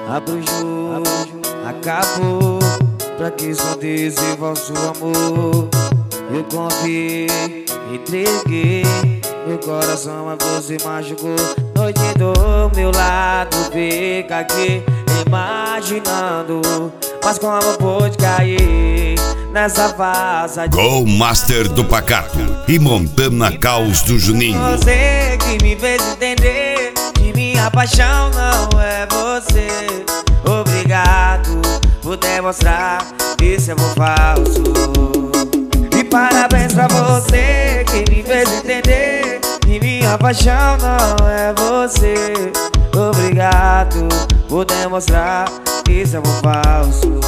Abro o jogo, acabou. Pra que esconder esse falso amor? Eu confiei, entreguei meu coração, mas você machucou. Noite do meu lado, fica aqui imaginando. Mas como pôde cair nessa farsa de Go Master do Pacato e Montana Caos do Juninho. você que me fez entender que minha paixão não é você. Obrigado por demonstrar esse amor falso. E parabéns pra você que me fez entender que minha paixão não é você. Obrigado por demonstrar esse amor falso.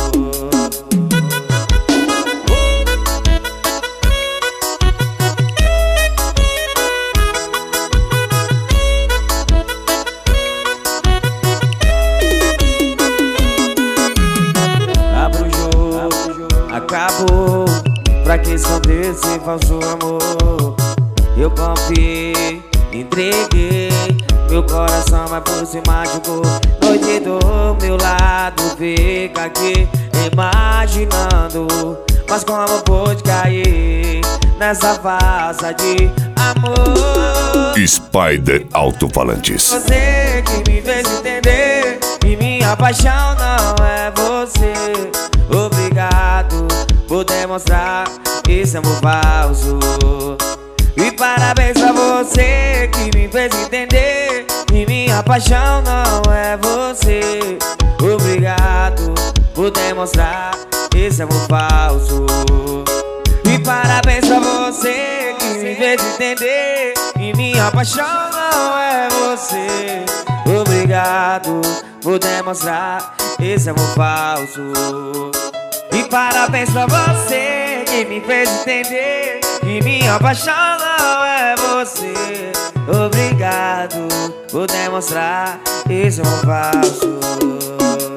Abro o jogo, acabou. Pra que esconder esse falso amor? Eu confiei, entreguei meu coração, mas você machucou. Noite do meu lado, fica aqui imaginando. Mas como pôde cair nessa farsa de amor? Spider Alto-Falantes. Você que me fez entender que minha paixão não é você. Obrigado por demonstrar esse amor falso. E parabéns pra você que me fez entender que minha paixão não é você. Obrigado por demonstrar esse amor falso. E parabéns pra você que me fez entender que minha paixão não é você. Obrigado por demonstrar esse amor falso. E parabéns pra você que me fez entender que minha paixão não é você. Obrigado por demonstrar esse amor falso.